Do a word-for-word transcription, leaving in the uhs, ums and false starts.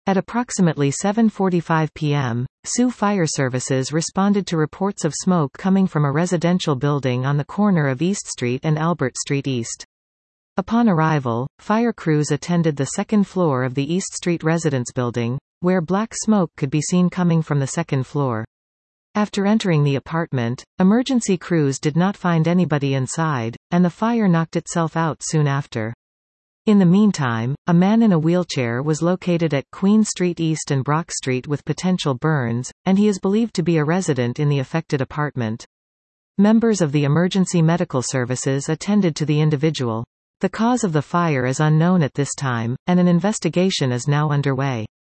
At approximately seven forty-five p m, Sioux Fire Services responded to reports of smoke coming from a residential building on the corner of East Street and Albert Street East. Upon arrival, fire crews attended the second floor of the East Street residence building, where black smoke could be seen coming from the second floor. After entering the apartment, emergency crews did not find anybody inside, and the fire knocked itself out soon after. In the meantime, a man in a wheelchair was located at Queen Street East and Brock Street with potential burns, and he is believed to be a resident in the affected apartment. Members of the emergency medical services attended to the individual. The cause of the fire is unknown at this time, and an investigation is now underway.